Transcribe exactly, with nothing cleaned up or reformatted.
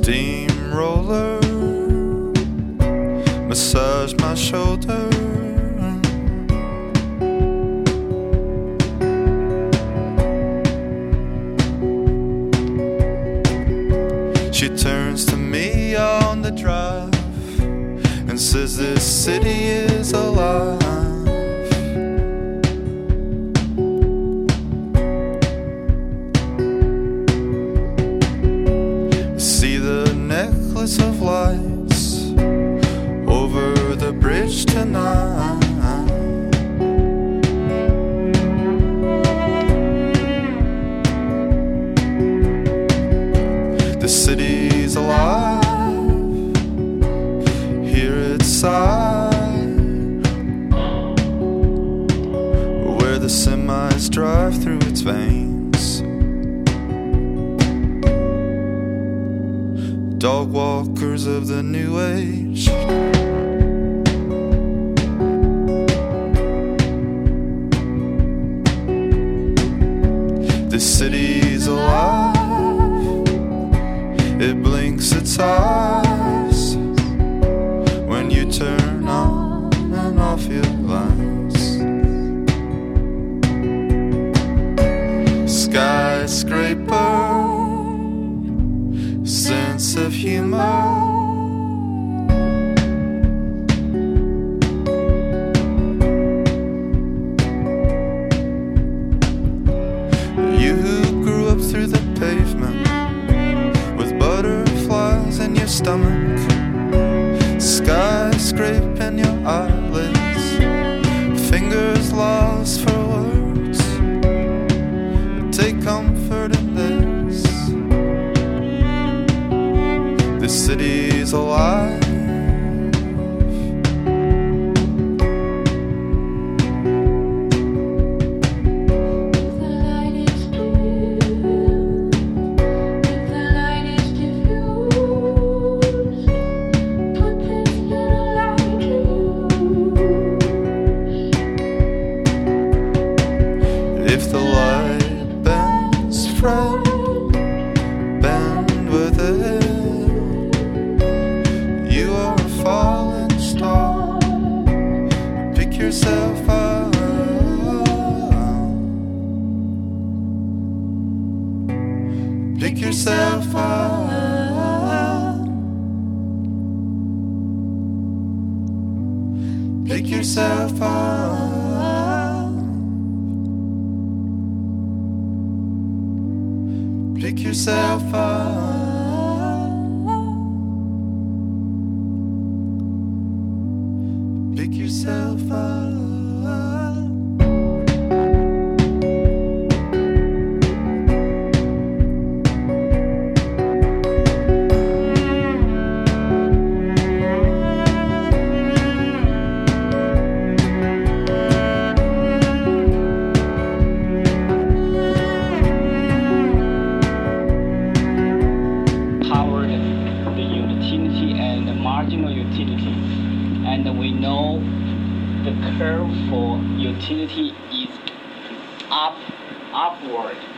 steamroller, massage my shoulder. She turns to me on the drive and says this city is alive. See the necklace of lights over the bridge tonight. The city's alive, hear it sigh, where the semis drive through its veins. Dog walkers of the new age, the city's alive. It blinks its eyes when you turn on and off your lights. Skyscraper, sense of humor. You who grew up through the pavement, butterflies in your stomach, skyscraping your eyelids, fingers lost for words. Take comfort in this. The city's alive. If the light bends, friend, bend with it. You are a falling star. Pick yourself up. Pick yourself up. Pick yourself up. Pick yourself up. Pick yourself up. Marginal utility, and we know the curve for utility is up upward.